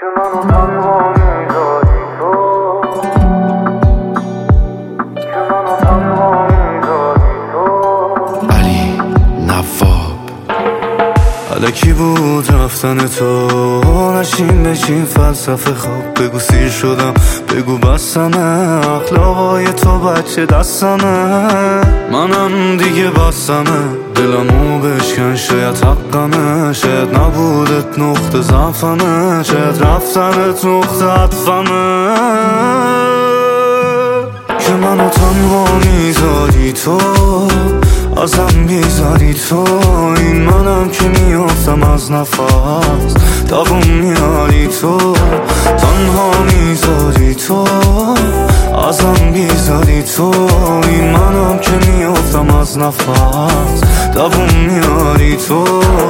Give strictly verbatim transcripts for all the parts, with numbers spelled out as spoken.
منو تنها میذاری تو، که منو تنها میذاری تو. علی نواب. الکی بود رفتن تو، نشین بشین فلسفه خواب. بگو سیر شدم، بگو بسمه، اخلاقای تو بچه دستمه. منم دیگه بسمه، دلمو بشکن شاید حقمه. شاید نبودت نقطه ضعفمه، شاید رفتنت نقطه عطفمه. که منو تنها میذاری تو، ازم بیزاری تو. این منم که میافتم از نفس، دوام میاری تو. تنها میذاری تو، ازم بیزاری تو. این منم که میافتم از نفس، دوام میاری تو.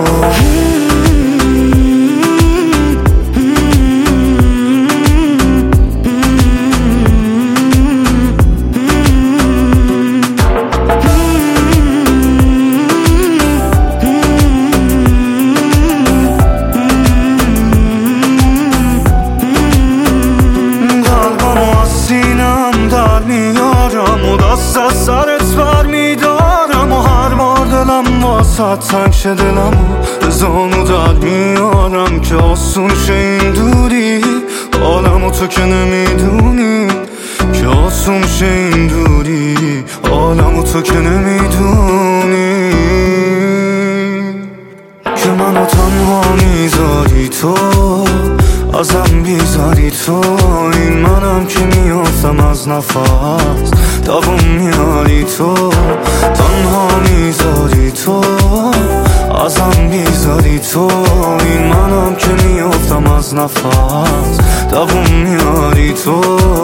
و دست از سرت بر میدارم و هر بار دلم واسه تنگ شه دلم و زانو در میارم که آسون شه این دوری. عالم و تو که نمیدونی که آسون شه این دوری. عالم و تو که نمیدونی که منو تنها میذاری تو، ازم بیزاری تو. این منم که میافتم از نفس، دوام میاری تو. تنها میذاری تو، ازم بیزاری تو. این منم که میافتم از نفس، دوام میاری تو.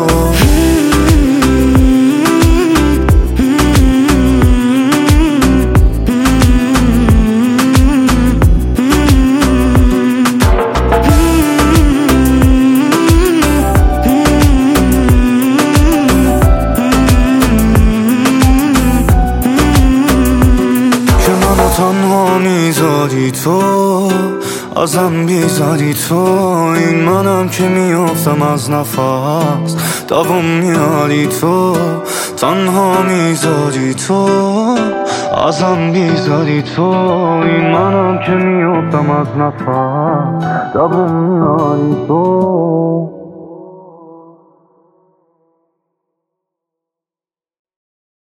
تنها میذاری تو، ازم بیزاری تو. این منم که میافتم از نفس، دوام میاری تو. تنها میذاری تو، ازم بیزاری تو. این منم که میافتم از نفس، دوام میاری تو.